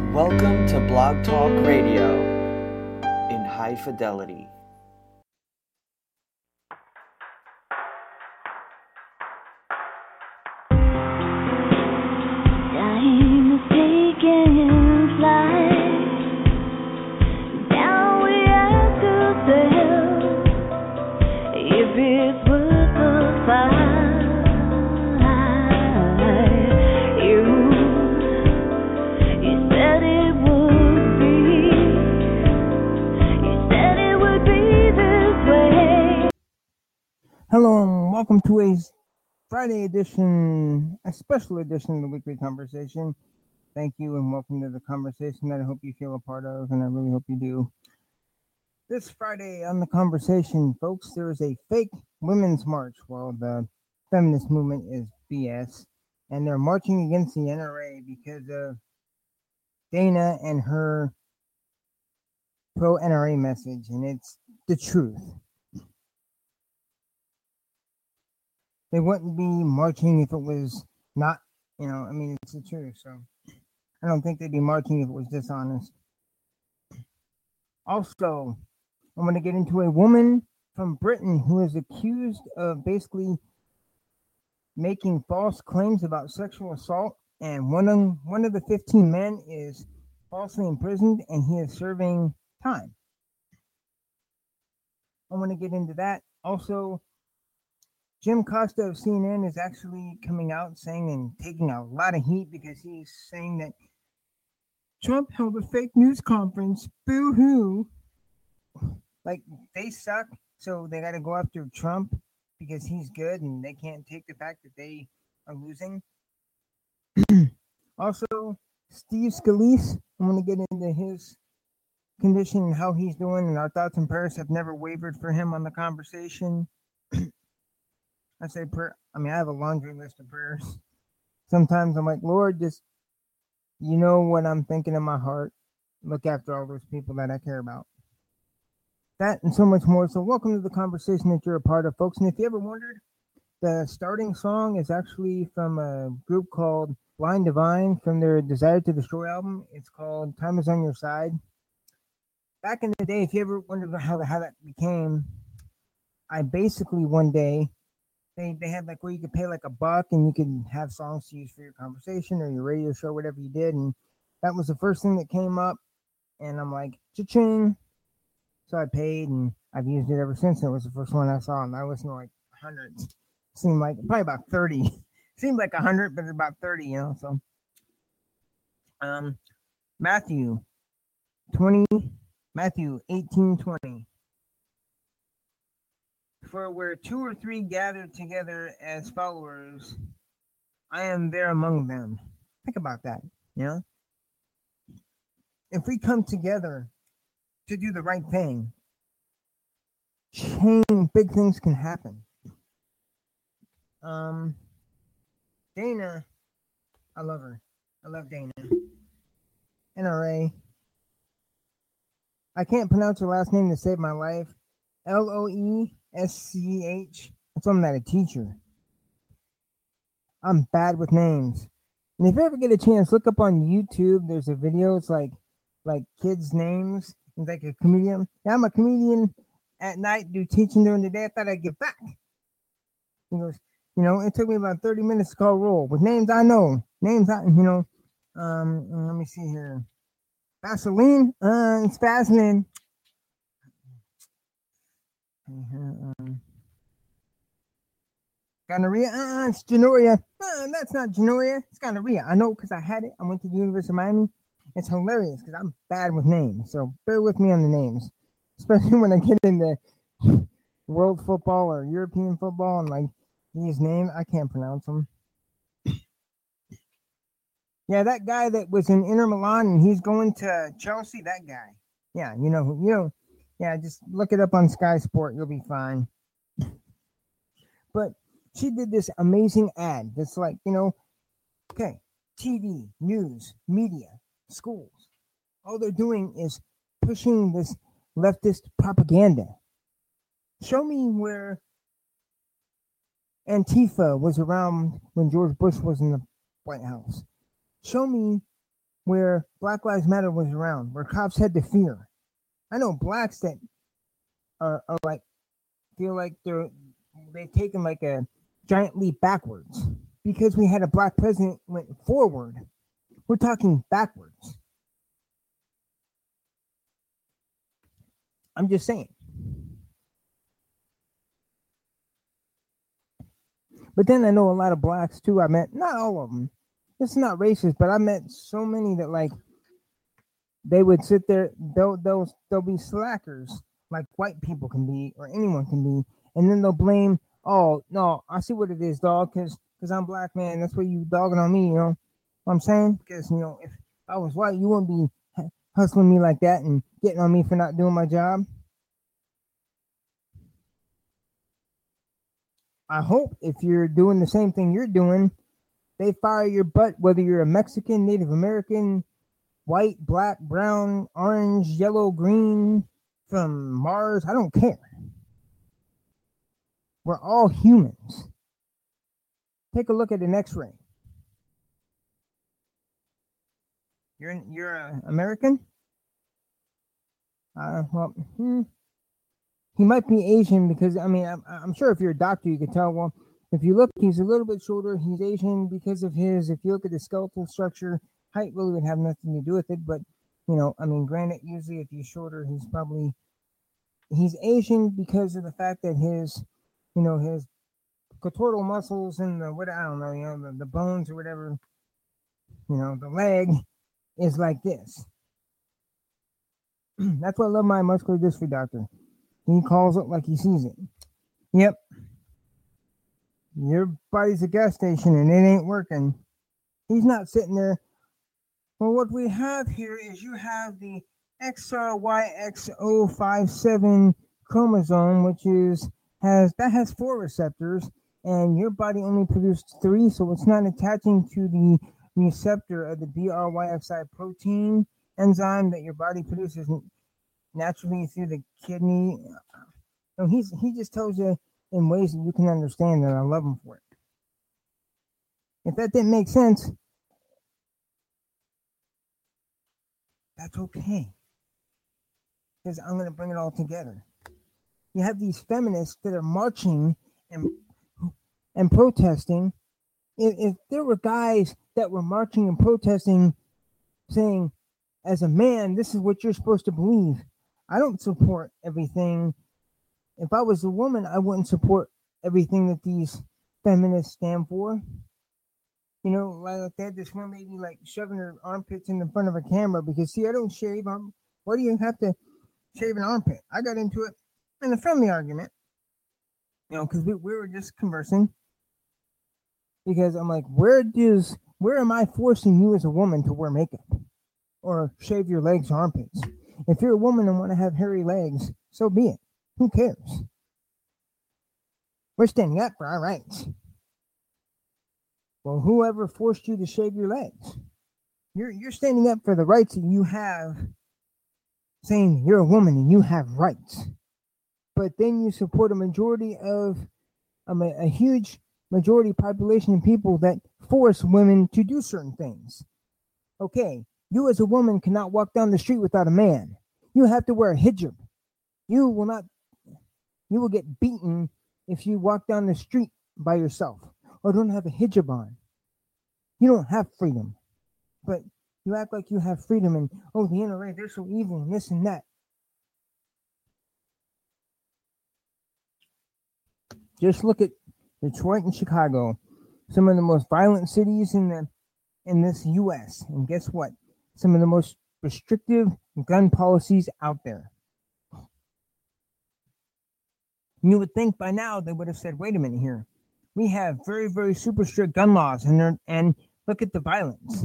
Welcome to Blog Talk Radio in high fidelity. Time is taking flight. Now we ask ourselves if it's worth the fight. You said it would be. You said it would be this way. Hello and welcome to a Friday edition, a special edition of the Weekly Conversation. Thank you and welcome to the conversation that I hope you feel a part of, and I really hope you do. This Friday on the conversation, folks, there is a fake women's march. Well, the feminist movement is BS, and they're marching against the NRA because of Dana and her pro-NRA message, and it's the truth. They wouldn't be marching if it was not, it's the truth. So I don't think they'd be marching if it was dishonest. Also, I'm going to get into a woman from Britain who is accused of basically making false claims about sexual assault. And one of the 15 men is falsely imprisoned and he is serving time. I want to get into that. Also, Jim Costa of CNN is actually coming out saying and taking a lot of heat because he's saying that Trump held a fake news conference. Boo-hoo. Like, they suck, so they got to go after Trump because he's good and they can't take the fact that they are losing. Also, Steve Scalise, I'm going to get into his condition and how he's doing, and our thoughts and prayers have never wavered for him on the conversation. I say prayer. I have a laundry list of prayers. Sometimes I'm like, Lord, just, you know what I'm thinking in my heart. Look after all those people that I care about. That and so much more. So welcome to the conversation that you're a part of, folks. And if you ever wondered, the starting song is actually from a group called Blind Divine from their Desire to Destroy album. It's called Time Is On Your Side. Back in the day, if you ever wondered how that became, I basically one day, They had like where you could pay like $1 and you could have songs to use for your conversation or your radio show, whatever you did. And that was the first thing that came up. And I'm like, cha-ching. So I paid and I've used it ever since. It was the first one I saw. And I listened to like hundreds. Seemed like probably about 30. Seemed like 100, but about 30, So Matthew 18:20. For where 2 or 3 gathered together as followers, I am there among them. Think about that, If we come together to do the right thing, big things can happen. Dana, I love her. I love Dana. NRA. I can't pronounce her last name to save my life. Loesch. I'm not a teacher. I'm bad with names. And if you ever get a chance, look up on YouTube. There's a video. It's like kids' names. It's like a comedian. Yeah, I'm a comedian at night, do teaching during the day. I thought I'd get back. He goes, it took me about 30 minutes to call roll. With names I know. Let me see here. Vaseline? It's Vaseline. Gonorrhea? It's Janoria. That's not Janoria. It's gonorrhea. I know because I had it. I went to the University of Miami. It's hilarious because I'm bad with names. So bear with me on the names. Especially when I get into world football or European football and like these names, I can't pronounce them. Yeah, that guy that was in Inter Milan and he's going to Chelsea, that guy. Yeah, yeah, just look it up on Sky Sport. You'll be fine. But she did this amazing ad that's like, okay, TV, news, media, schools. All they're doing is pushing this leftist propaganda. Show me where Antifa was around when George Bush was in the White House. Show me where Black Lives Matter was around, where cops had to fear. I know blacks that are like feel like they've taken like a giant leap backwards because we had a black president went forward. We're talking backwards. I'm just saying. But then I know a lot of blacks too. I met not all of them. It's not racist, but I met so many that like they would sit there. They'll be slackers like white people can be or anyone can be, and then they'll blame. Oh no, I see what it is, dog. Because I'm black, man. That's what you dogging on me. You know what I'm saying? Because if I was white, you wouldn't be hustling me like that and getting on me for not doing my job. I hope if you're doing the same thing you're doing, they fire your butt, whether you're a Mexican, Native American, white, black, brown, orange, yellow, green, from Mars. I don't care. We're all humans. Take a look at an X-ray. You're American? He might be Asian because I'm sure if you're a doctor you could tell. Well, if you look, he's a little bit shorter. He's Asian because of his. If you look at the skeletal structure, height really would have nothing to do with it. But granted, usually if he's shorter, he's Asian because of the fact that his clitoral muscles and the bones or whatever, the leg is like this. That's why I love my muscular dystrophy doctor. He calls it like he sees it. Yep. Your body's a gas station and it ain't working. He's not sitting there. Well, what we have here is you have the XRYX057 chromosome, which has 4 receptors, and your body only produced 3, so it's not attaching to the receptor of the BRYXI protein enzyme that your body produces naturally through the kidney. So he just tells you in ways that you can understand, and I love him for it. If that didn't make sense, that's okay, because I'm going to bring it all together. You have these feminists that are marching and protesting. If there were guys that were marching and protesting saying, as a man, this is what you're supposed to believe, I don't support everything. If I was a woman, I wouldn't support everything that these feminists stand for. Like they had this one lady like shoving her armpits in the front of a camera because, see, I don't shave. Why do you have to shave an armpit? I got into it in a friendly argument, because we were just conversing. Because I'm like, where am I forcing you as a woman to wear makeup or shave your legs or armpits? If you're a woman and want to have hairy legs, so be it. Who cares? We're standing up for our rights. Well, whoever forced you to shave your legs? You're standing up for the rights that you have, saying you're a woman and you have rights. But then you support a majority of a huge majority population of people that force women to do certain things. Okay, you as a woman cannot walk down the street without a man. You have to wear a hijab. You will get beaten if you walk down the street by yourself or don't have a hijab on. You don't have freedom. But you act like you have freedom and, the NRA, they're so evil and this and that. Just look at Detroit and Chicago, some of the most violent cities in this U.S. And guess what? Some of the most restrictive gun policies out there. You would think by now they would have said, wait a minute here. We have very, very super strict gun laws and look at the violence.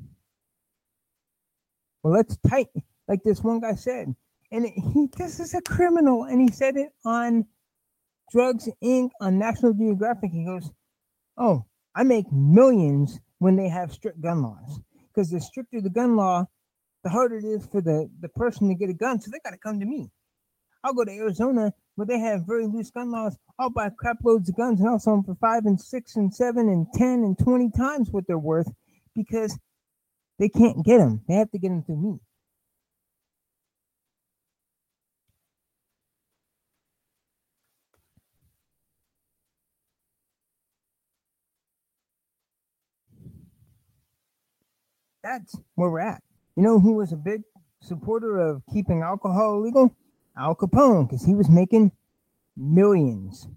Well, let's tighten, like this one guy said. And this is a criminal, and he said it on Drugs Inc. on National Geographic. He goes, oh, I make millions when they have strict gun laws. Because the stricter the gun law, the harder it is for the person to get a gun. So they got to come to me. I'll go to Arizona where they have very loose gun laws. I'll buy crap loads of guns and I'll sell them for 5 and 6 and 7 and 10 and 20 times what they're worth because They can't get them. They have to get them through me. That's where we're at. You know who was a big supporter of keeping alcohol illegal? Al Capone, because he was making millions.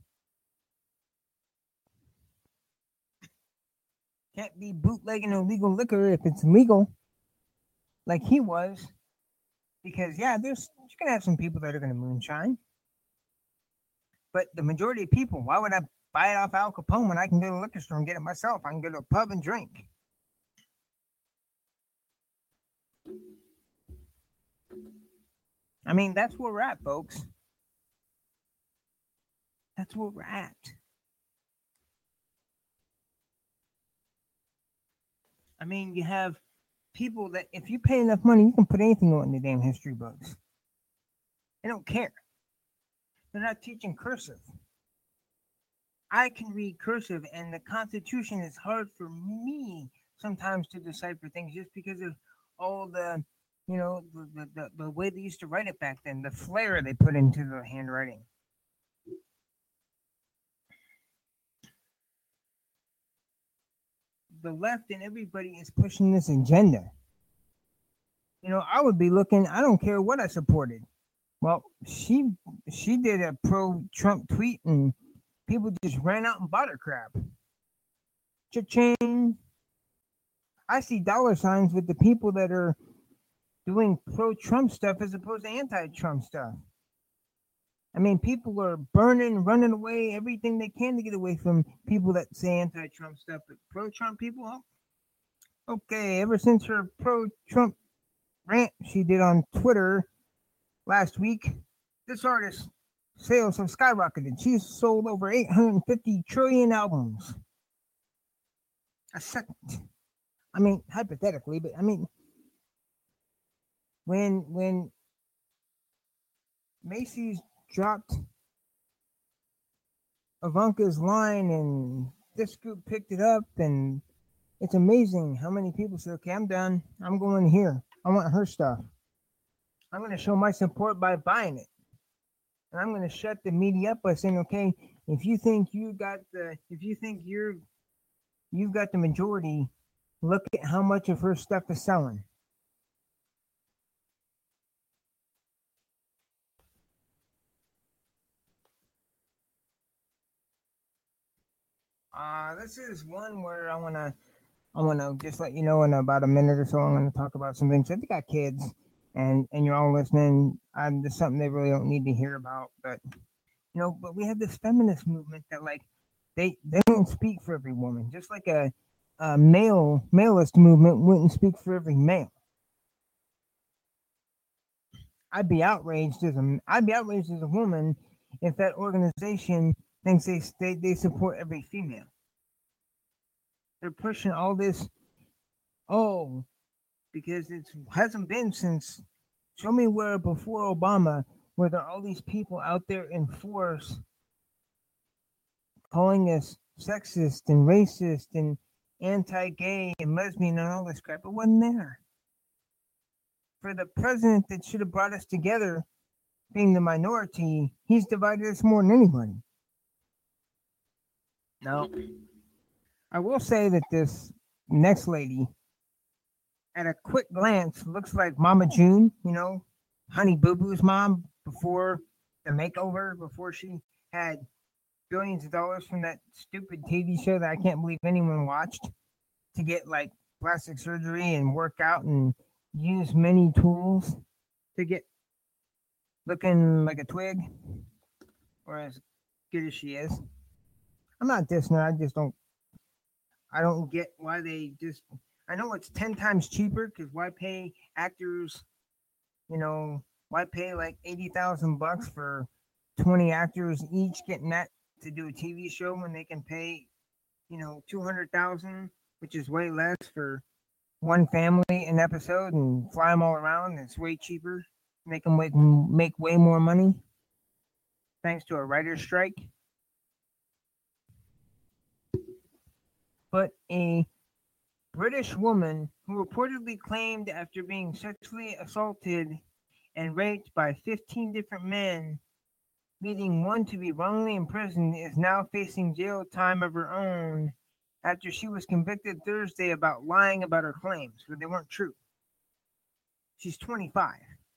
Can't be bootlegging illegal liquor if it's legal, like he was. Because yeah, you're gonna have some people that are gonna moonshine, but the majority of people, why would I buy it off Al Capone when I can go to the liquor store and get it myself? I can go to a pub and drink. I mean, that's where we're at, folks. That's where we're at. I mean, you have people that if you pay enough money, you can put anything on the damn history books. They don't care. They're not teaching cursive. I can read cursive, and the Constitution is hard for me sometimes to decipher things just because of all the, the way they used to write it back then, the flair they put into the handwriting. The left and everybody is pushing this agenda. I would be looking. I don't care what I supported. Well, she did a pro-Trump tweet, and people just ran out and bought her crap. Cha-ching. I see dollar signs with the people that are doing pro-Trump stuff as opposed to anti-Trump stuff. I mean, people are burning, running away, everything they can to get away from people that say anti-Trump stuff. But pro-Trump people, okay, ever since her pro-Trump rant she did on Twitter last week, this artist's sales have skyrocketed. She's sold over 850 trillion albums a second. I mean, hypothetically, but I mean, when Macy's dropped Ivanka's line and this group picked it up, and it's amazing how many people say, okay, I'm done. I'm going here. I want her stuff. I'm going to show my support by buying it. And I'm going to shut the media up by saying, okay, if you think you've got the majority, look at how much of her stuff is selling. This is one where I wanna just let you know in about a minute or so I'm gonna talk about some things. If you got kids and you're all listening, there's something they really don't need to hear about. But but we have this feminist movement that like they don't speak for every woman, just like a maleist movement wouldn't speak for every male. I'd be outraged as a woman if that organization thinks they support every female. They're pushing all this. Oh, because it hasn't been since. Show me where before Obama, where there are all these people out there in force calling us sexist and racist and anti-gay and lesbian and all this crap. It wasn't there. For the president that should have brought us together, being the minority, he's divided us more than anybody. No. I will say that this next lady, at a quick glance, looks like Mama June, Honey Boo Boo's mom before the makeover, before she had billions of dollars from that stupid TV show that I can't believe anyone watched to get like plastic surgery and work out and use many tools to get looking like a twig or as good as she is. I'm not dissing her. I don't get why they just. I know it's 10 times cheaper because why pay actors, why pay like $80,000 for 20 actors each getting that to do a TV show when they can pay, $200,000, which is way less for one family an episode and fly them all around. It's way cheaper. Make them make way more money thanks to a writer's strike. But a British woman who reportedly claimed after being sexually assaulted and raped by 15 different men, leading one to be wrongly imprisoned, is now facing jail time of her own after she was convicted Thursday about lying about her claims, but they weren't true. She's 25.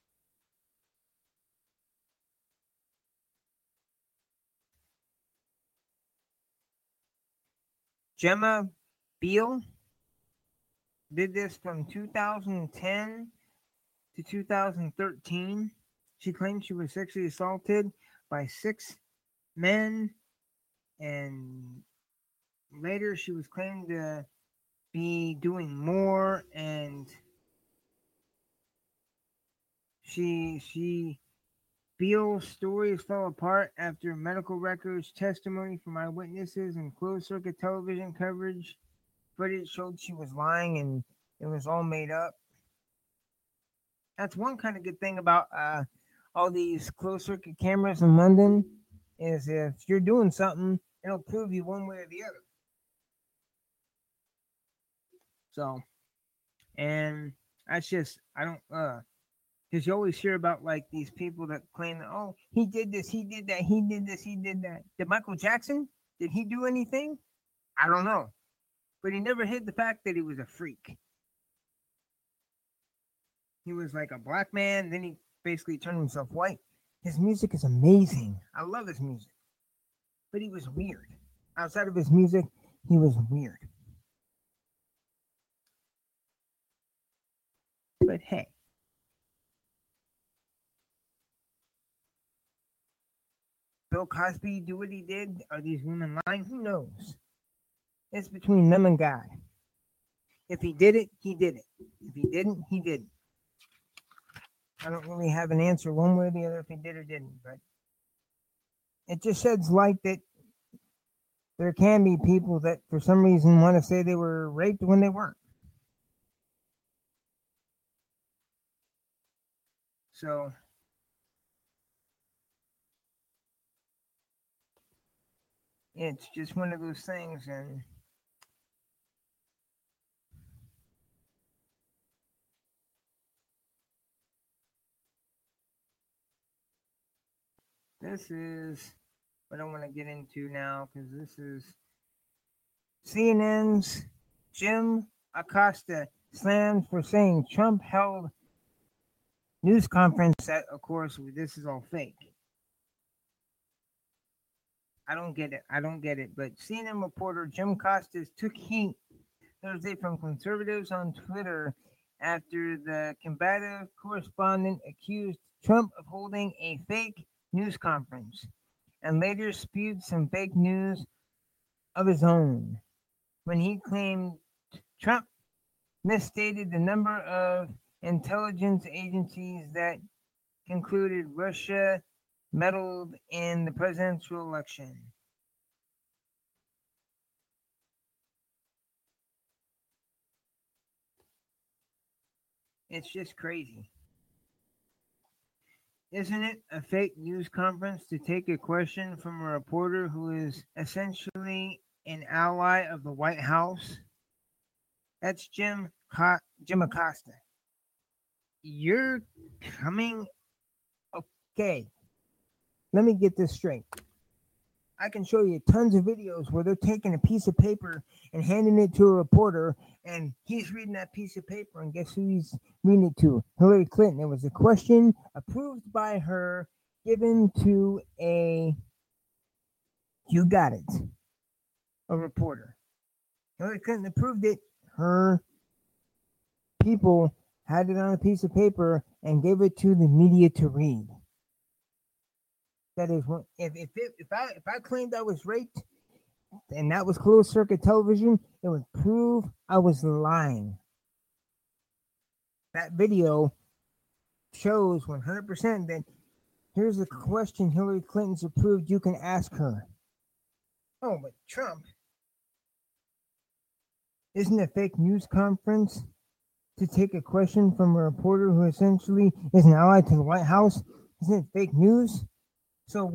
Gemma Beale did this from 2010 to 2013. She claimed she was sexually assaulted by 6 men, and later she was claimed to be doing more, and Beale's stories fell apart after medical records, testimony from eyewitnesses, and closed-circuit television coverage footage showed she was lying and it was all made up. That's one kind of good thing about all these closed-circuit cameras in London is if you're doing something, it'll prove you one way or the other. So, and that's just, I don't, because you always hear about like these people that claim that, oh, he did this, he did that, he did this, he did that. Did Michael Jackson? Did he do anything? I don't know. But he never hid the fact that he was a freak. He was like a black man, then he basically turned himself white. His music is amazing. I love his music. But he was weird. Outside of his music, he was weird. But hey. Bill Cosby do what he did? Are these women lying? Who knows? It's between them and God. If he did it, he did it. If he didn't, he didn't. I don't really have an answer one way or the other if he did or didn't, but it just sheds light that there can be people that for some reason want to say they were raped when they weren't. So it's just one of those things, and this is what I want to get into now because this is CNN's Jim Acosta slammed for saying Trump held news conference that, of course, this is all fake. I don't get it. But CNN reporter Jim Costas took heat Thursday from conservatives on Twitter after the combative correspondent accused Trump of holding a fake news conference and later spewed some fake news of his own when he claimed Trump misstated the number of intelligence agencies that concluded Russia meddled in the presidential election. It's just crazy. Isn't it a fake news conference to take a question from a reporter who is essentially an ally of the White House? That's Jim Acosta. You're coming. Okay. Let me get this straight. I can show you tons of videos where they're taking a piece of paper and handing it to a reporter, and he's reading that piece of paper, and guess who he's reading it to? Hillary Clinton. It was a question approved by her, given to a reporter. Hillary Clinton approved it. Her people had it on a piece of paper and gave it to the media to read. That is, if I claimed I was raped and that was closed circuit television, it would prove I was lying. That video shows 100% that here's a question Hillary Clinton's approved, you can ask her. Oh, but Trump, isn't a fake news conference to take a question from a reporter who essentially is an ally to the White House? Isn't it fake news? So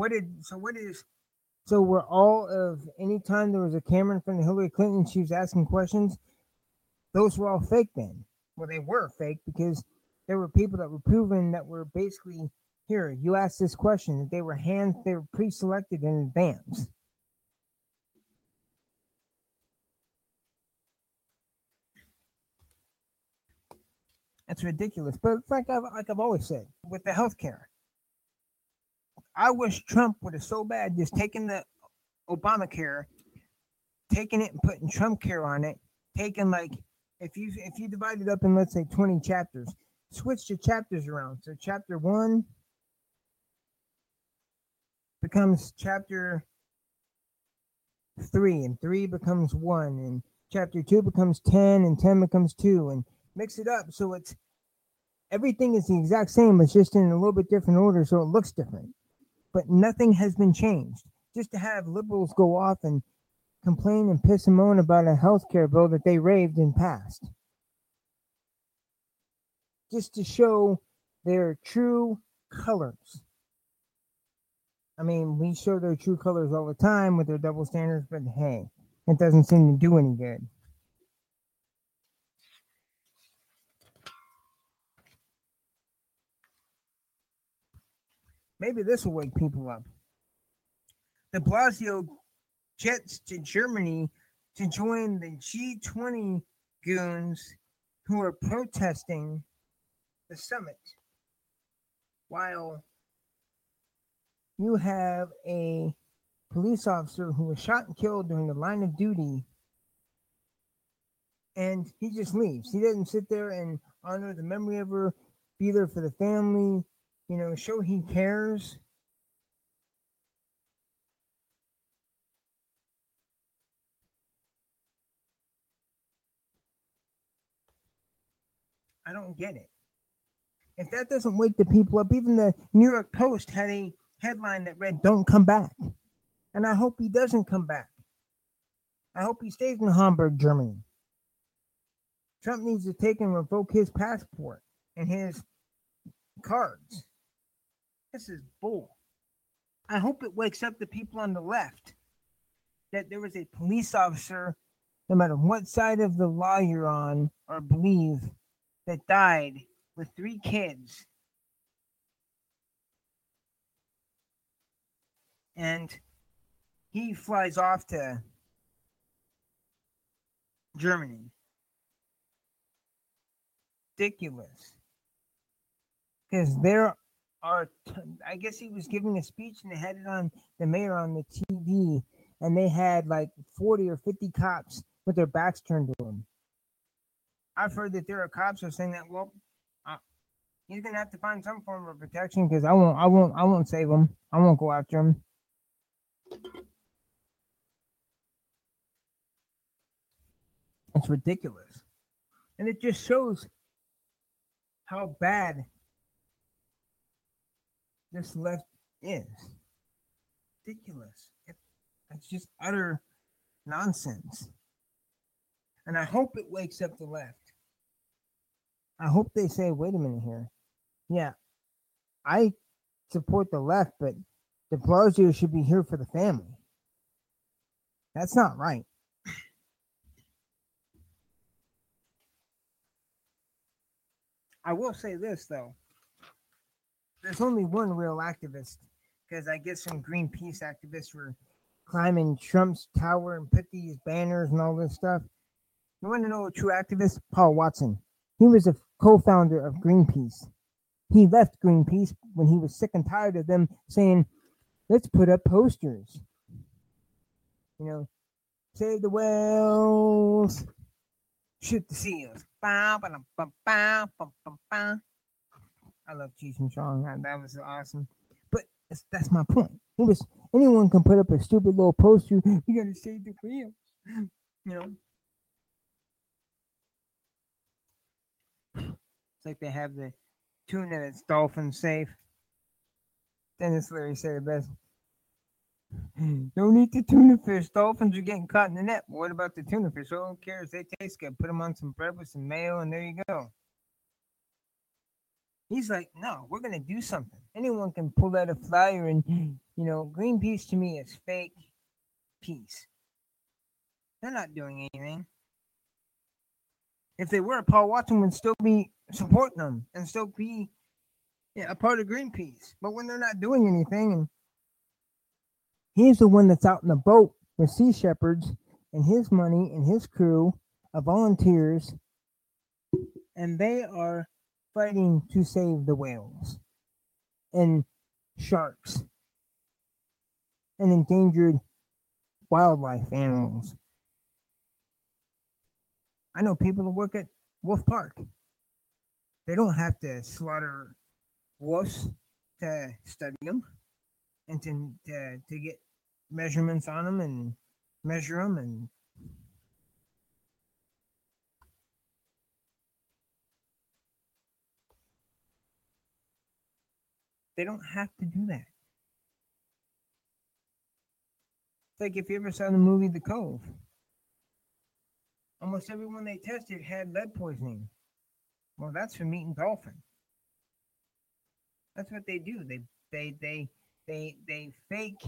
were all of anytime there was a camera in front of Hillary Clinton, she was asking questions, those were all fake then. Well, they were fake because there were people that were proven that were basically here. You asked this question that they were pre-selected in advance. That's ridiculous. But it's like I've always said with the healthcare. I wish Trump would have so bad just taken the Obamacare, taking it and putting Trump care on it, taking like if you divide it up in let's say 20 chapters, switch the chapters around. So chapter 1 becomes chapter 3 and 3 becomes 1 and chapter 2 becomes 10 and 10 becomes 2 and mix it up so it's everything is the exact same, it's just in a little bit different order so it looks different. But nothing has been changed. Just to have liberals go off and complain and piss and moan about a healthcare bill that they raved and passed. Just to show their true colors. I mean, we show their true colors all the time with their double standards, but hey, it doesn't seem to do any good. Maybe this will wake people up. De Blasio jets to Germany to join the G20 goons who are protesting the summit. While you have a police officer who was shot and killed during the line of duty, and he just leaves. He doesn't sit there and honor the memory of her, be there for the family, show he cares. I don't get it. If that doesn't wake the people up, even the New York Post had a headline that read, "Don't come back." And I hope he doesn't come back. I hope he stays in Hamburg, Germany. Trump needs to take and revoke his passport and his cards. This is bull. I hope it wakes up the people on the left that there was a police officer, no matter what side of the law you're on or believe, that died with 3 kids. And he flies off to Germany. Ridiculous. Because there are, I guess he was giving a speech and they had it on the mayor on the TV, and they had like 40 or 50 cops with their backs turned to him. I've heard that there are cops who are saying that, well, he's gonna have to find some form of protection because I won't save him. I won't go after him. It's ridiculous, and it just shows how bad this left is. Ridiculous. It's just utter nonsense. And I hope it wakes up the left. I hope they say, wait a minute here. Yeah, I support the left, but de Blasio should be here for the family. That's not right. I will say this, though. There's only one real activist, because I guess some Greenpeace activists were climbing Trump's tower and put these banners and all this stuff. You want to know a true activist? Paul Watson. He was a co-founder of Greenpeace. He left Greenpeace when he was sick and tired of them saying, let's put up posters. Save the whales, shoot the seals. I love Cheech and Chong. That was awesome. But that's my point. Anyone can put up a stupid little poster. You gotta save the whales. It's like they have the tuna that's dolphin safe. Dennis Leary said it best. Don't eat the tuna fish. Dolphins are getting caught in the net. But what about the tuna fish? Oh, who cares? They taste good. Put them on some bread with some mayo, and there you go. He's like, no, we're going to do something. Anyone can pull out a flyer, and, Greenpeace to me is fake peace. They're not doing anything. If they were, Paul Watson would still be supporting them and still be a part of Greenpeace. But when they're not doing anything, and he's the one that's out in the boat with Sea Shepherds and his money and his crew of volunteers, and they are fighting to save the whales and sharks and endangered wildlife animals. I know people that work at Wolf Park. They don't have to slaughter wolves to study them and to get measurements on them and measure them, and they don't have to do that. It's like if you ever saw the movie The Cove. Almost everyone they tested had lead poisoning. Well, that's from eating dolphin. That's what they do. They fake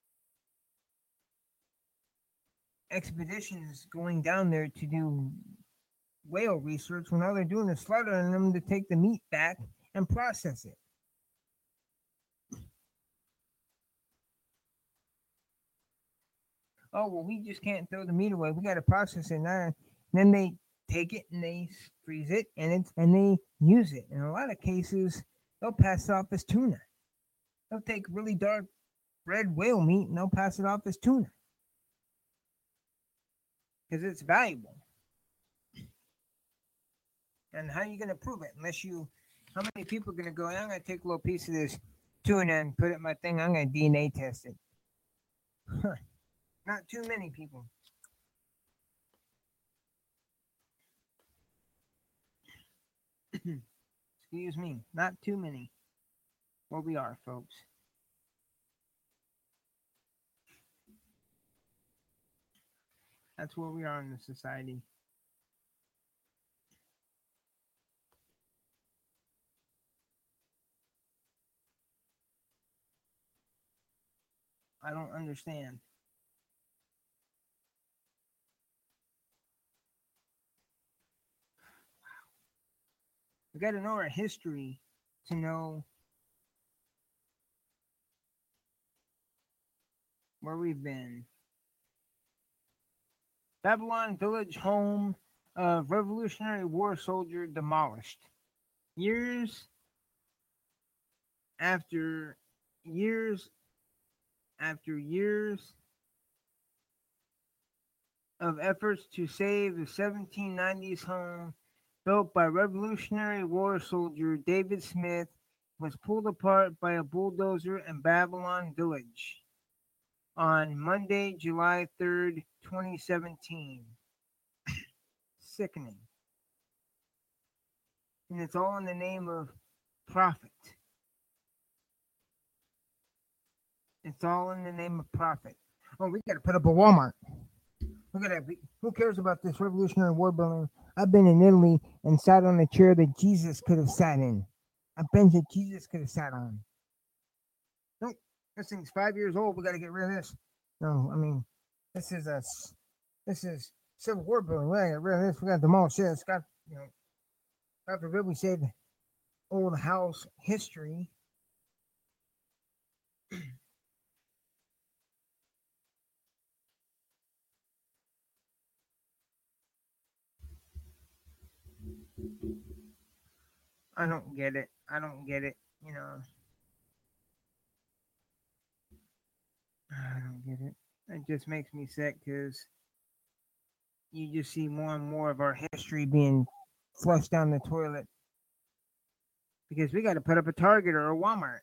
expeditions going down there to do whale research when all they're doing is slaughtering them to take the meat back and process it. Oh, well, we just can't throw the meat away. We got to process it now. Then they take it and they freeze it and they use it. In a lot of cases, they'll pass it off as tuna. They'll take really dark red whale meat and they'll pass it off as tuna because it's valuable. And how are you going to prove it how many people are going to go, I'm going to take a little piece of this tuna and put it in my thing, I'm going to DNA test it. Not too many people. Excuse me, not too many. Well, we are, folks. That's where we are in the society. I don't understand. We got to know our history to know where we've been. Babylon Village, home of Revolutionary War soldier, demolished. Years after years of efforts to save the 1790s home built by Revolutionary War soldier David Smith was pulled apart by a bulldozer in Babylon Village on Monday, July 3rd, 2017. Sickening. And it's all in the name of profit. It's all in the name of profit. Oh, we got to put up a Walmart. Who cares about this Revolutionary War building? I've been in Italy and sat on a chair that Jesus could have sat in. A bench that Jesus could have sat on. Nope, this thing's 5 years old. We got to get rid of this. No, I mean, this is Civil War building. We got to get rid of this. We got to demolish this. Got God forbid we save old house history. I don't get it. I don't get it. I don't get it. It just makes me sick because you just see more and more of our history being flushed down the toilet because we got to put up a Target or a Walmart.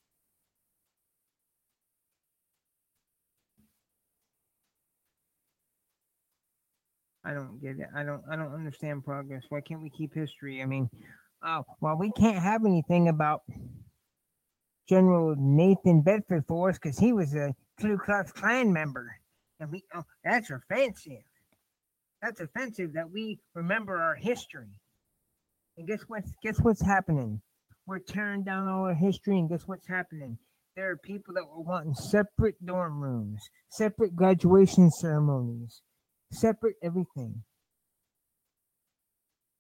I don't get it. I don't understand progress. Why can't we keep history? I mean, well, we can't have anything about General Nathan Bedford Forrest because he was a Ku Klux Klan member, and that's offensive. That's offensive that we remember our history. And guess what's happening? We're tearing down all our history, and guess what's happening? There are people that were wanting separate dorm rooms, separate graduation ceremonies, separate everything.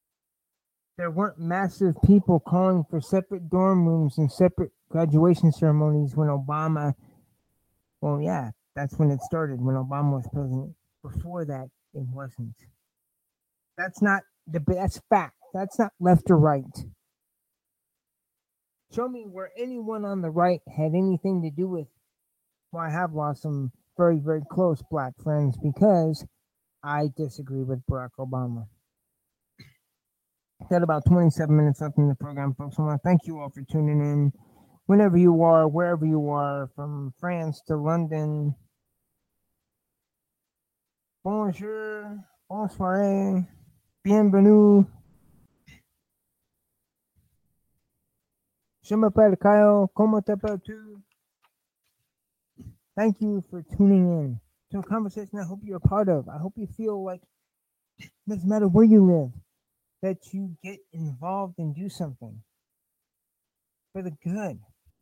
there weren't massive people calling for separate dorm rooms and separate graduation ceremonies when Obama, well, yeah, that's when it started, when Obama was president. Before that, it wasn't. That's fact. That's not left or right. Show me where anyone on the right had anything to do with. Well, I have lost some very, very close black friends because I disagree with Barack Obama. Got about 27 minutes left in the program, folks. I want to thank you all for tuning in. Whenever you are, wherever you are, from France to London. Bonjour, bonsoir, bienvenue. Je m'appelle Kyle. Comment t'appelles-tu? Thank you for tuning in to a conversation I hope you're a part of. I hope you feel like it doesn't matter where you live, that you get involved and do something for the good.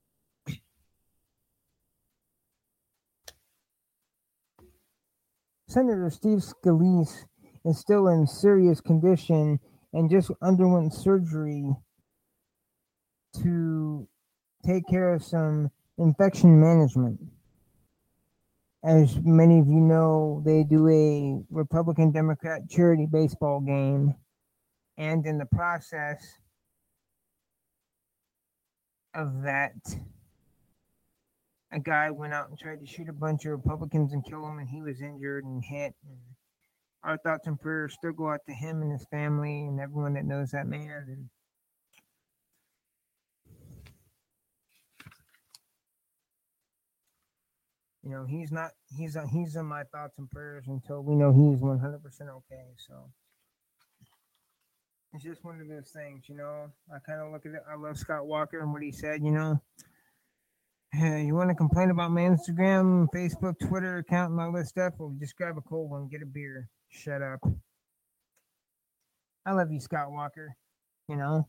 Senator Steve Scalise is still in serious condition and just underwent surgery to take care of some infection management. As many of you know, they do a Republican Democrat charity baseball game, and in the process of that, a guy went out and tried to shoot a bunch of Republicans and kill him, and he was injured and hit. And our thoughts and prayers still go out to him and his family and everyone that knows that man. And you know, he's in my thoughts and prayers until we know he's 100% okay. So it's just one of those things, you know. I kind of look at it. I love Scott Walker and what he said, you know. Hey, you want to complain about my Instagram, Facebook, Twitter account, and all this stuff? Well, just grab a cold one, get a beer. Shut up. I love you, Scott Walker. You know,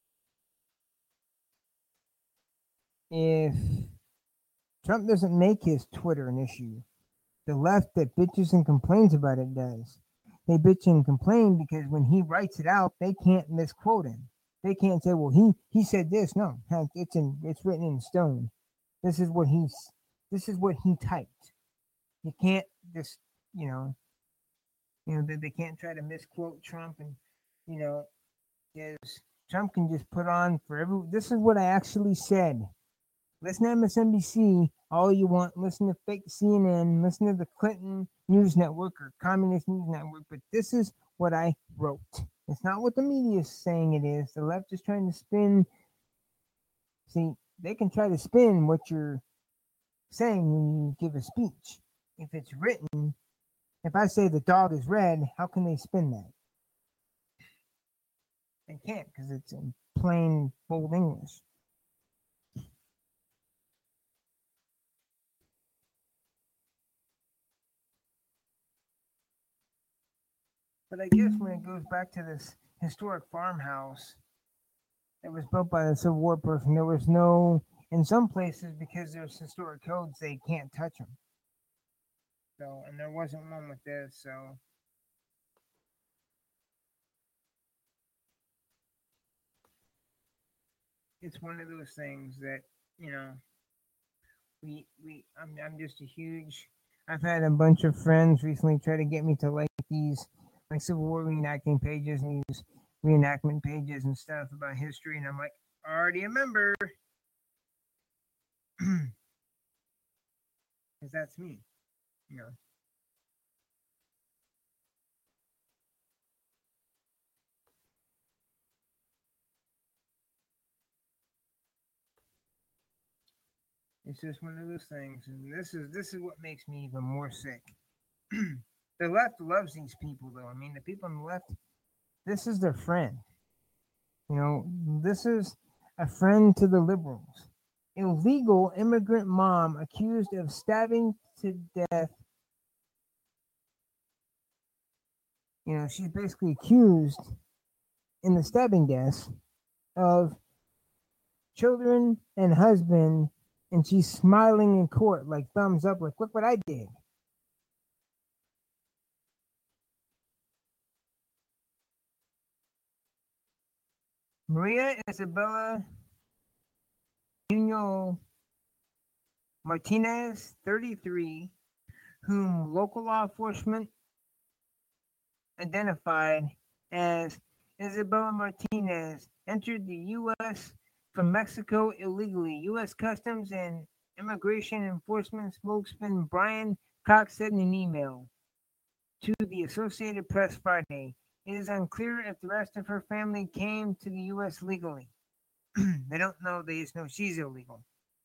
if Trump doesn't make his Twitter an issue, the left that bitches and complains about it does. They bitch and complain because when he writes it out, they can't misquote him. They can't say, "Well, he said this." No, it's written in stone. This is what he typed. You can't just you know they can't try to misquote Trump and you know because Trump can just put on for every. This is what I actually said. Listen to MSNBC all you want. Listen to fake CNN. Listen to the Clinton News Network or Communist News Network. But this is what I wrote. It's not what the media is saying it is. The left is trying to spin. See, they can try to spin what you're saying when you give a speech. If it's written, if I say the dog is red, how can they spin that? They can't because it's in plain bold English. But I guess when it goes back to this historic farmhouse that was built by the Civil War person, there was no, in some places, because there's historic codes, they can't touch them. So, and there wasn't one with this, so. It's one of those things that, you know, I'm just a huge, I've had a bunch of friends recently try to get me to like these, like Civil War reenacting pages and these reenactment pages and stuff about history, and I'm like, I already remember. Because that's me, you know. It's just one of those things, and this is what makes me even more sick. The left loves these people, though. I mean, the people on the left, this is their friend. You know, this is a friend to the liberals. Illegal immigrant mom accused of stabbing to death. You know, she's basically accused in the stabbing deaths of children and husband, and she's smiling in court, like thumbs up, like, look what I did. Maria Isabella Nuno Martinez, 33, whom local law enforcement identified as Isabella Martinez, entered the U.S. from Mexico illegally. U.S. Customs and Immigration Enforcement spokesman Brian Cox said in an email to the Associated Press Friday. It is unclear if the rest of her family came to the U.S. legally. They don't know, they just know she's illegal.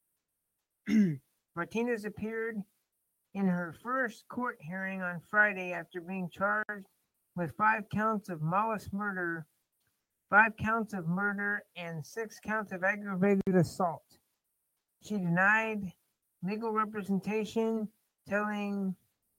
Martinez appeared in her first court hearing on Friday after being charged with 5 counts of malice murder, 5 counts of murder, and 6 counts of aggravated assault. She denied legal representation, telling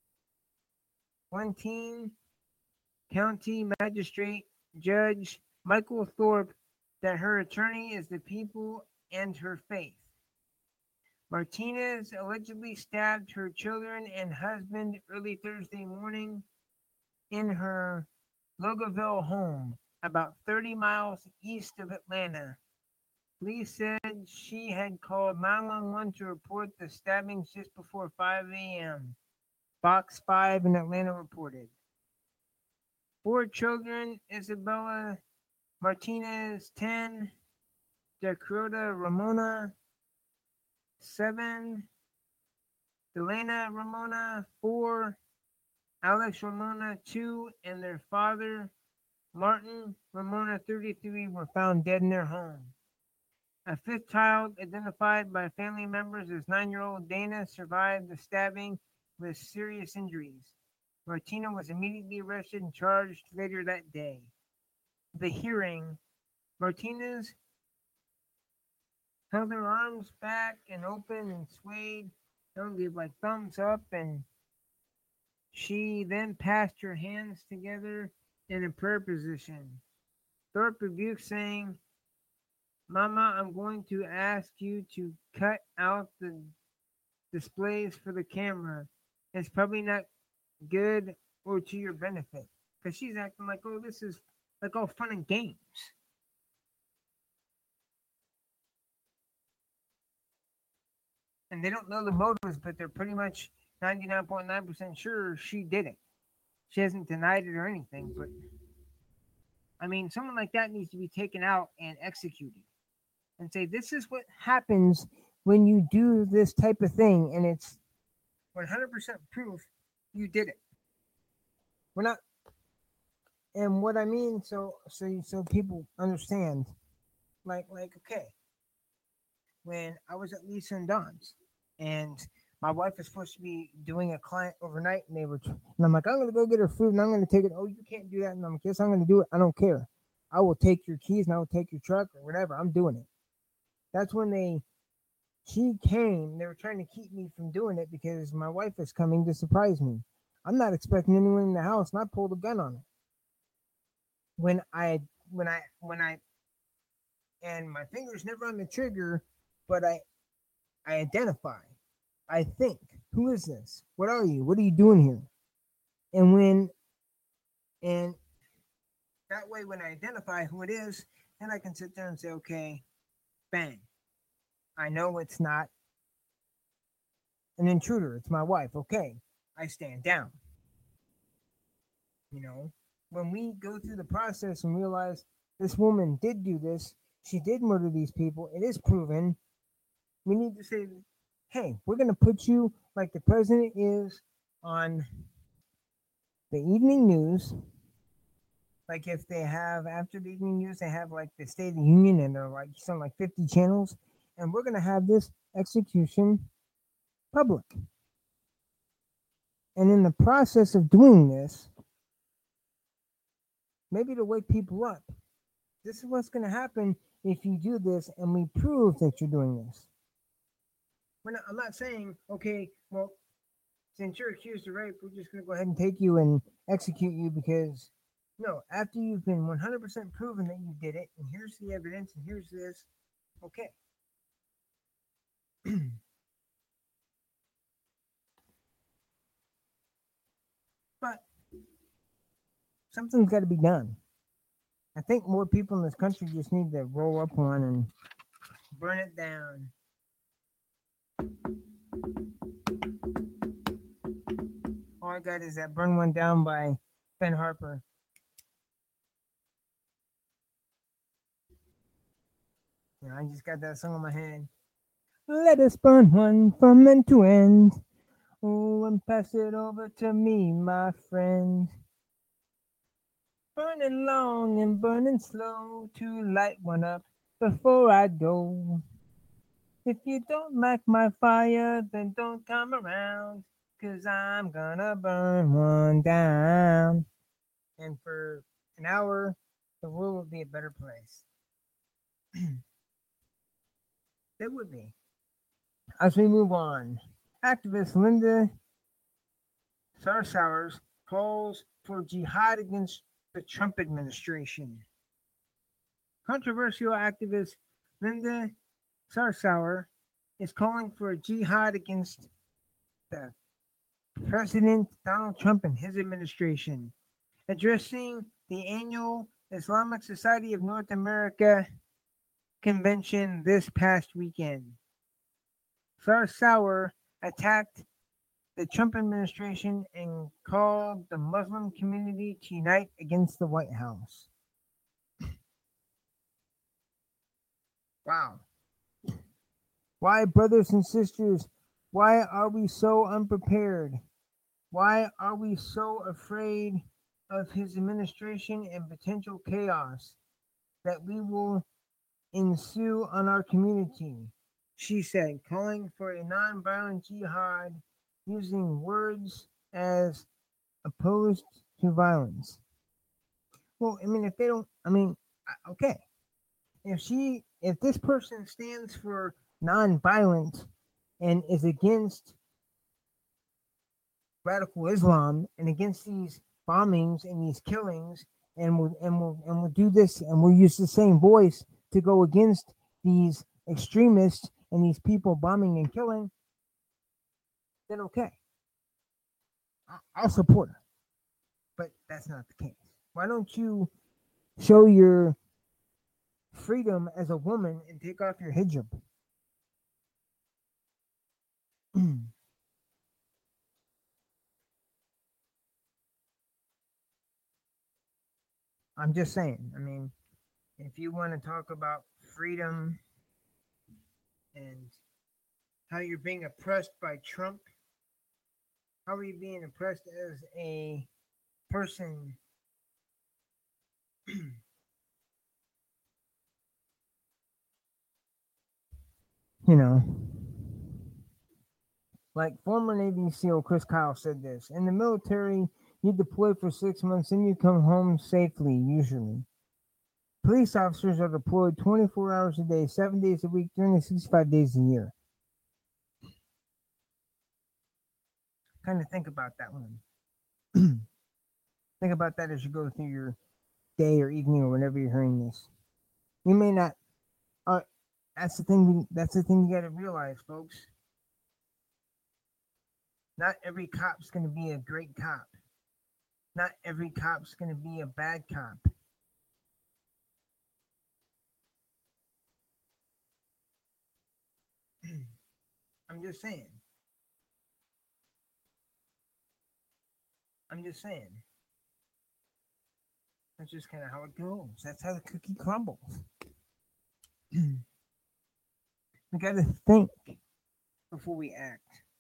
Whately County Magistrate Judge Michael Thorpe that her attorney is the people and her faith. Martinez allegedly stabbed her children and husband early Thursday morning in her Loganville home, about 30 miles east of Atlanta. Police said she had called 911 to report the stabbings just before 5 a.m. Fox 5 in Atlanta reported. 4 children, Isabella Martinez, 10, Dakota Ramona, 7, Delana Ramona, 4, Alex Ramona, 2, and their father, Martin Ramona, 33, were found dead in their home. A 5th child, identified by family members as 9-year-old Dana, survived the stabbing with serious injuries. Martina was immediately arrested and charged later that day. The hearing, Martinez held her arms back and open and swayed. Don't give like thumbs up, and she then passed her hands together in a prayer position. Thorpe rebuked, saying, "Mama, I'm going to ask you to cut out the displays for the camera. It's probably not good or to your benefit." Because she's acting like, oh, this is like all fun and games. And they don't know the motives, but they're pretty much 99.9% sure she did it. She hasn't denied it or anything, but I mean, someone like that needs to be taken out and executed and say, this is what happens when you do this type of thing, and it's 100% proof you did it. We're not, and what I mean, so people understand, like okay, when I was at Lisa and Don's, and my wife was supposed to be doing a client overnight, and and I'm like, I'm gonna go get her food, and I'm gonna take it. Oh, you can't do that, and I'm like, yes, I'm gonna do it. I don't care. I will take your keys, and I will take your truck or whatever. I'm doing it. That's when she came. They were trying to keep me from doing it because my wife is coming to surprise me. I'm not expecting anyone in the house, and I pulled a gun on her. When I and my finger's never on the trigger, but I identify. I think, who is this? What are you? What are you doing here? And that way, when I identify who it is, then I can sit there and say, okay, bang. I know it's not an intruder. It's my wife. Okay, I stand down. You know, when we go through the process and realize this woman did do this, she did murder these people, it is proven, we need to say, hey, we're going to put you like the president is on the evening news. Like if they have, after the evening news, they have like the State of the Union, and they're like something like 50 channels, and we're going to have this execution public. And in the process of doing this, maybe to wake people up, this is what's going to happen if you do this and we prove that you're doing this. I'm not saying, okay, well, since you're accused of rape, we're just going to go ahead and take you and execute you, because no, after you've been 100% proven that you did it, and here's the evidence, and here's this, okay. But something's got to be done. I think more people in this country just need to roll up one and burn it down. All I got is that Burn One Down by Ben Harper. I just got that song in my head. Let us burn one from end to end. Oh, and pass it over to me, my friend. Burning long and burning slow to light one up before I go. If you don't like my fire, then don't come around, 'cause I'm gonna burn one down. And for an hour, the world would be a better place. It would be. As we move on, activist Linda Sarsour calls for jihad against the Trump administration. Controversial activist Linda Sarsour is calling for a jihad against the President Donald Trump and his administration. Addressing the annual Islamic Society of North America convention this past weekend, Sarsour attacked the Trump administration and called the Muslim community to unite against the White House. Wow. Why, brothers and sisters, why are we so unprepared? Why are we so afraid of his administration and potential chaos that we will ensue on our community? She said, calling for a nonviolent jihad using words as opposed to violence. Well, I mean, if they don't, I mean, okay. If this person stands for nonviolent and is against radical Islam and against these bombings and these killings, and we'll do this, and we'll use the same voice to go against these extremists and these people bombing and killing, then okay, I'll support her. But that's not the case. Why don't you show your freedom as a woman and take off your hijab? I'm just saying. I mean, if you want to talk about freedom and how you're being oppressed by Trump, how are you being oppressed as a person? You know, like former Navy SEAL Chris Kyle said this: in the military, you deploy for 6 months and you come home safely, usually. Police officers are deployed 24 hours a day, 7 days a week, 365 days a year. Kind of think about that one. Think about that as you go through your day or evening or whenever you're hearing this. You may not. That's the thing. That's the thing you got to realize, folks. Not every cop's going to be a great cop. Not every cop's going to be a bad cop. I'm just saying. That's just kind of how it goes. That's how the cookie crumbles. We got to think before we act.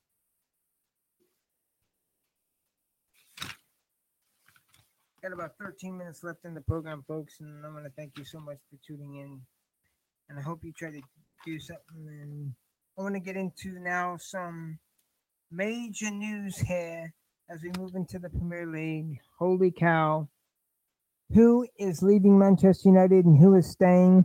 Got about 13 minutes left in the program, folks, and I want to thank you so much for tuning in. And I hope you try to do something. And I want to get into now some major news here as we move into the Premier League. Holy cow. Who is leaving Manchester United and who is staying?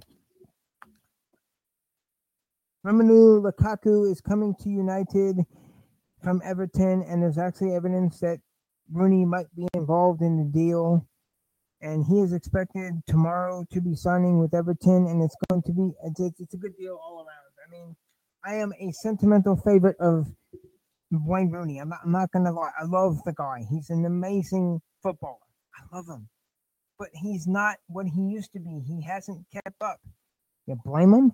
Romelu Lukaku is coming to United from Everton, and there's actually evidence that Rooney might be involved in the deal. And he is expected tomorrow to be signing with Everton, and it's going to be it's a good deal all around. I mean, I am a sentimental favorite of Wayne Rooney. I'm not gonna lie. I love the guy. He's an amazing footballer. I love him. but he's not what he used to be. He hasn't kept up. You blame him?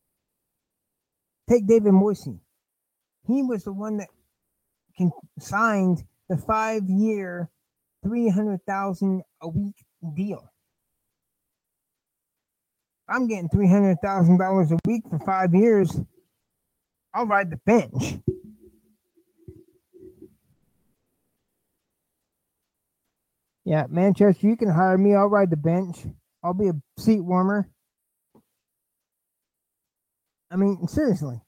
Take David Moisey. He was the one that signed the 5-year, $300,000 a week deal. I'm getting $300,000 a week for 5 years. I'll ride the bench. Yeah, Manchester, you can hire me. I'll ride the bench. I'll be a seat warmer. I mean, seriously.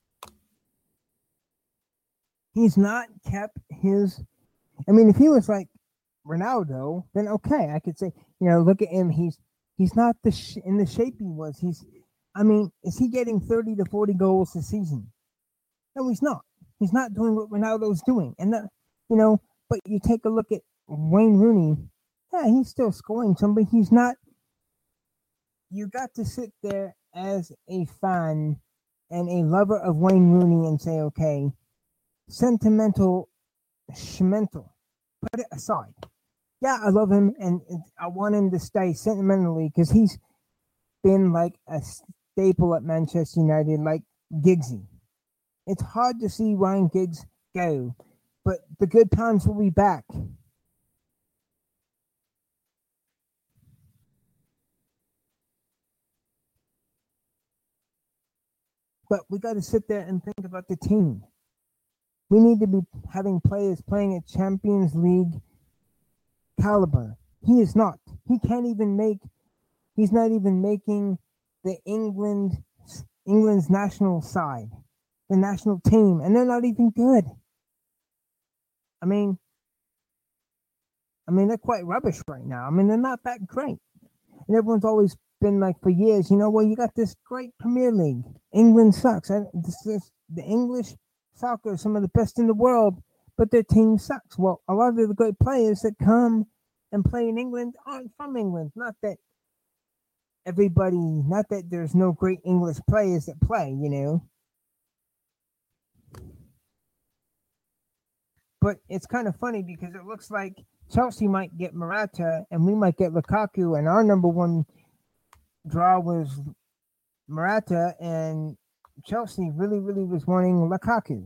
He's not kept his. I mean, if he was like Ronaldo, then okay, I could say, look at him. He's not in the shape he was. I mean, is he getting 30 to 40 goals a season? No, he's not. He's not doing what Ronaldo's doing. And but you take a look at Wayne Rooney. Yeah, he's still scoring some, but he's not. You got to sit there as a fan and a lover of Wayne Rooney and say, okay, sentimental, schmental, put it aside. Yeah, I love him and I want him to stay sentimentally because he's been like a staple at Manchester United, like Giggsy. It's hard to see Ryan Giggs go, but the good times will be back. But we got to sit there and think about the team. We need to be having players playing at Champions League caliber. He is not. He can't even make. He's not even making the England's national side, the national team, and they're not even good. I mean, they're quite rubbish right now. I mean, they're not that great. And everyone's always been like for years, well, you got this great Premier League. England sucks. The English soccer is some of the best in the world, but their team sucks. Well, a lot of the great players that come and play in England aren't from England. Not that there's no great English players that play, But it's kind of funny because it looks like Chelsea might get Morata and we might get Lukaku, and our number one draw was Morata, and Chelsea really, really was wanting Lukaku.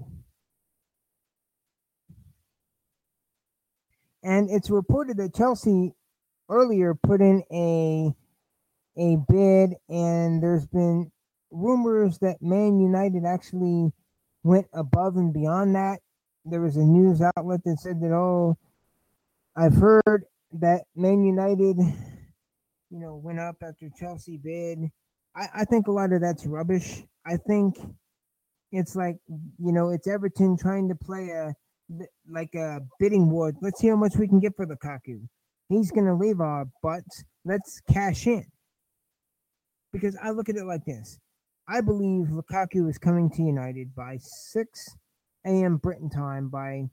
And it's reported that Chelsea earlier put in a bid, and there's been rumors that Man United actually went above and beyond that. There was a news outlet that said that, I've heard that Man United, went up after Chelsea bid. I think a lot of that's rubbish. I think it's like, it's Everton trying to play a bidding war. Let's see how much we can get for Lukaku. He's going to leave our butts. Let's cash in. Because I look at it like this. I believe Lukaku is coming to United by 6 a.m. Britain time by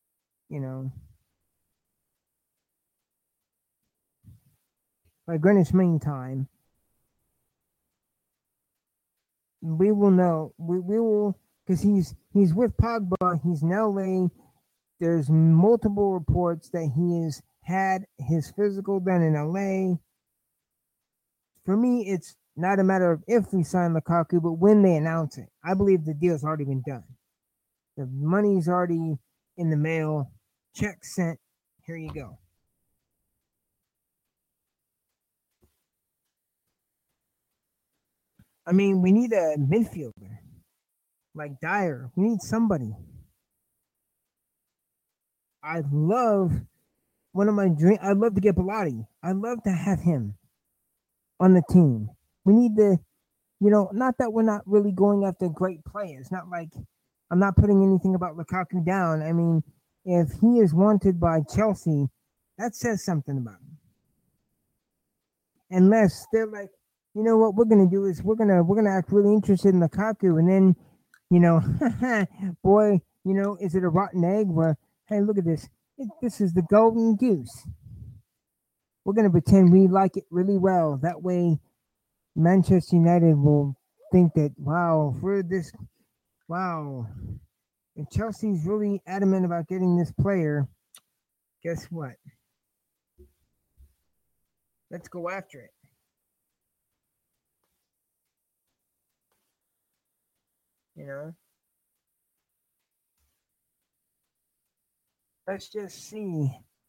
Greenwich Mean Time. We will know. We will, because he's with Pogba. He's in LA. There's multiple reports that he has had his physical done in LA. For me, it's not a matter of if we sign Lukaku, but when they announce it. I believe the deal's already been done. The money's already in the mail. Check sent. Here you go. I mean, we need a midfielder like Dyer. We need somebody. I'd love one of my dreams. I'd love to get Bellotti. I'd love to have him on the team. We need to, not that we're not really going after great players. Not like I'm not putting anything about Lukaku down. I mean, if he is wanted by Chelsea, that says something about him. Unless they're like, what we're gonna do is we're gonna act really interested in Lukaku, and then, boy, is it a rotten egg where, hey, look at this. This is the golden goose. We're gonna pretend we like it really well. That way, Manchester United will think that, wow, if Chelsea's really adamant about getting this player, guess what? Let's go after it. You know, let's just see.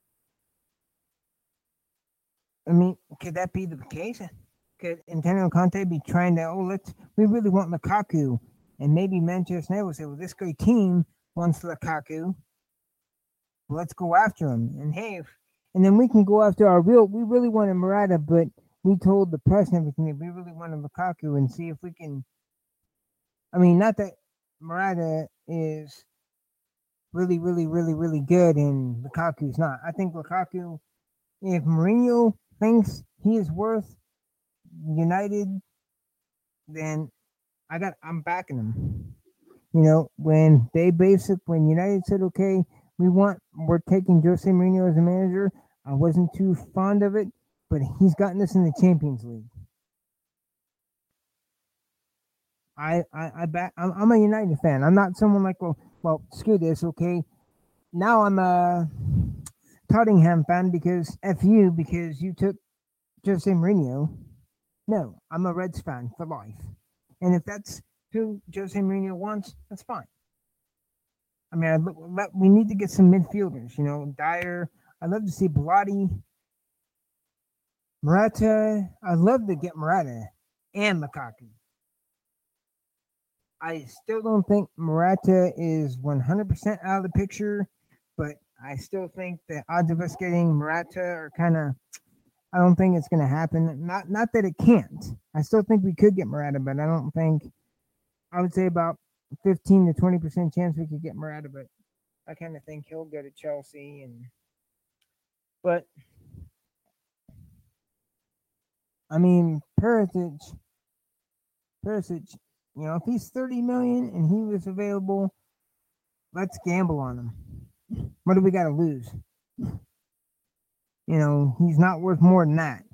I mean, could that be the case? Could Antonio Conte be trying to, we really want Lukaku, and maybe Manchester United will say, well, this great team wants Lukaku, let's go after him, and hey, and then we can go after we really wanted Morata, but we told the press and everything that we really wanted Lukaku, and see if we can. I mean, not that Morata is really, really, really, really good, and Lukaku's not. I think Lukaku, if Mourinho thinks he is worth United, then I'm backing him. You know, when United said, okay, we're taking Jose Mourinho as a manager, I wasn't too fond of it, but he's gotten us in the Champions League. I'm a United fan. I'm not someone like, well, screw this, okay. Now I'm a Tottenham fan because because you took Jose Mourinho. No, I'm a Reds fan for life. And if that's who Jose Mourinho wants, that's fine. I mean, we need to get some midfielders. You know, Dyer. I'd love to see Bellotti, Morata. I'd love to get Morata and Lukaku. I still don't think Morata is 100% out of the picture, but I still think the odds of us getting Morata are kind of. I don't think it's going to happen. Not that it can't. I still think we could get Morata, but I don't think. I would say about 15 to 20% chance we could get Morata, but I kind of think he'll go to Chelsea. But I mean, Perisic, you know, if he's 30 million and he was available, let's gamble on him. What do we got to lose? You know, he's not worth more than that.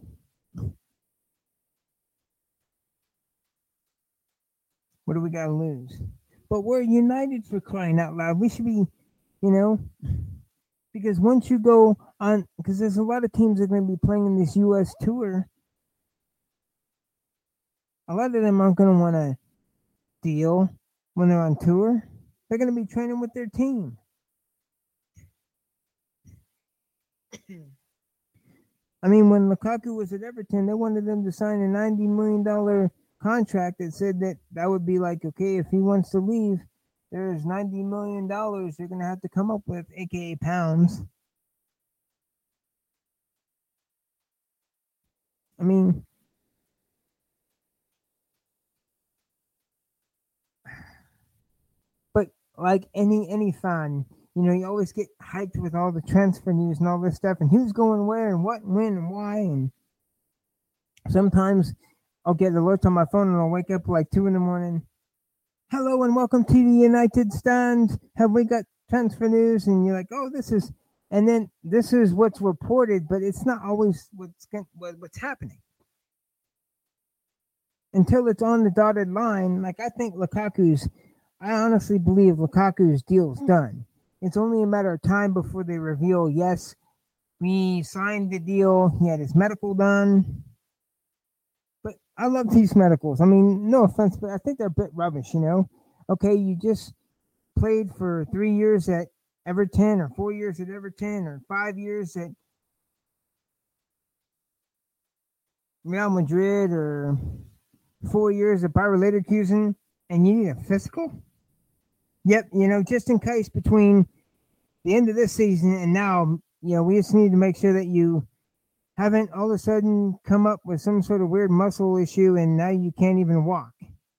What do we got to lose? But we're United, for crying out loud. We should be, you know, because once you go on, because there's a lot of teams that are going to be playing in this U.S. tour. A lot of them aren't going to want to deal when they're on tour. They're going to be training with their team. I mean, when Lukaku was at Everton, they wanted them to sign a $90 million contract that said that would be like, okay, if he wants to leave, there's $90 million you're going to have to come up with, aka pounds. I mean, but like any fan, you know, you always get hyped with all the transfer news and all this stuff, and who's going where and what and when and why. And sometimes I'll get alerts on my phone and I'll wake up like 2 a.m. Hello and welcome to the United Stand. Have we got transfer news? And you're like, oh, this is what's reported, but it's not always what's happening until it's on the dotted line. Like, I think I honestly believe Lukaku's deal is done. It's only a matter of time before they reveal, yes, we signed the deal. He had his medical done. But I love these medicals. I mean, no offense, but I think they're a bit rubbish, you know? Okay, you just played for 3 years at Everton, or 4 years at Everton, or 5 years at Real Madrid, or 4 years at Bayer Leverkusen, and you need a physical? Yep, you know, just in case between the end of this season and now, you know, we just need to make sure that you haven't all of a sudden come up with some sort of weird muscle issue and now you can't even walk.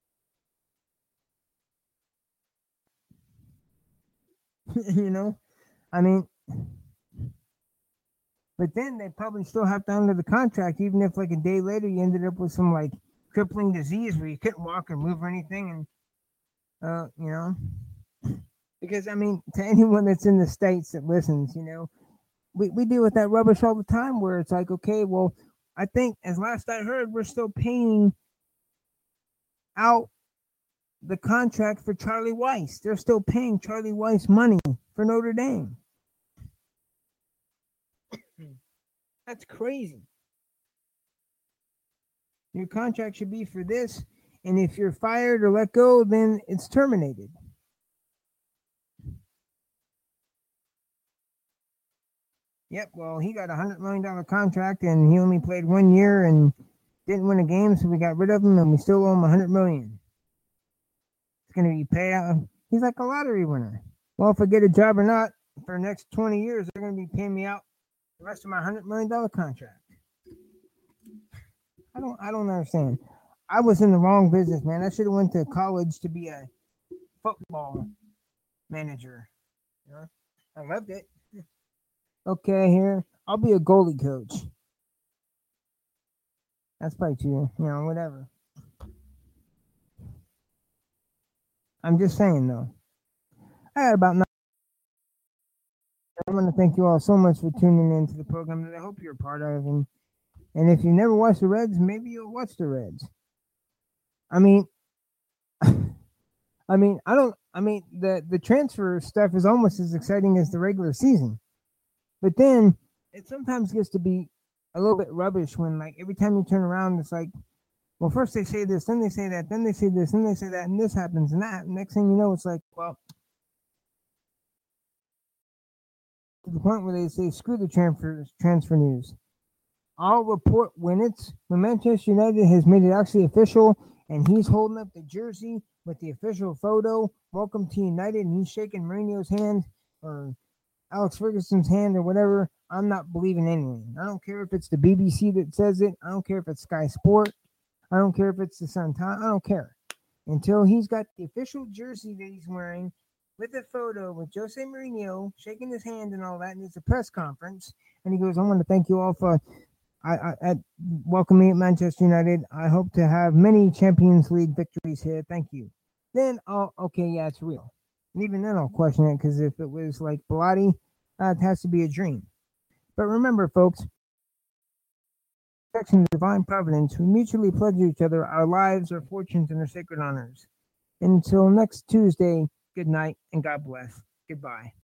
You know, I mean, but then they probably still have to honor the contract, even if like a day later you ended up with some like crippling disease where you couldn't walk or move or anything. And, you know, because I mean, to anyone that's in the States that listens, you know, we deal with that rubbish all the time where it's like, okay, well, I think as last I heard, we're still paying out the contract for Charlie Weiss. They're still paying Charlie Weiss money for Notre Dame. That's crazy. Your contract should be for this, and if you're fired or let go, then it's terminated. Yep, well, he got a $100 million contract, and he only played 1 year and didn't win a game, so we got rid of him, and we still owe him $100 million. It's going to be paid out. He's like a lottery winner. Well, if I get a job or not, for the next 20 years, they're going to be paying me out the rest of my $100 million contract. I don't understand. I was in the wrong business, man. I should have went to college to be a football manager. You know? I loved it. Okay, here I'll be a goalie coach. That's probably true. You know, whatever. I'm just saying though. I got about 9. I want to thank you all so much for tuning in to the program that I hope you're a part of. And if you never watched the Reds, maybe you'll watch the Reds. I mean, the transfer stuff is almost as exciting as the regular season. But then it sometimes gets to be a little bit rubbish when, like, every time you turn around, it's like, well, first they say this, then they say that, then they say this, then they say that, and this happens and that. Next thing you know, it's like, well, to the point where they say, screw the transfer news. I'll report when Manchester United has made it actually official, and he's holding up the jersey with the official photo, welcome to United, and he's shaking Mourinho's hand, or Alex Ferguson's hand, or whatever. I'm not believing anything. I don't care if it's the BBC that says it. I don't care if it's Sky Sport. I don't care if it's the Sun Times. I don't care. Until he's got the official jersey that he's wearing with a photo with Jose Mourinho shaking his hand and all that, and it's a press conference, and he goes, I want to thank you all for welcoming me at Manchester United. I hope to have many Champions League victories here. Thank you. Then, okay, yeah, it's real. And even then I'll question it, because if it was like Bellotti, it has to be a dream. But remember, folks, protection of divine providence, who mutually pledge each other our lives, our fortunes, and our sacred honors. Until next Tuesday, good night and God bless. Goodbye.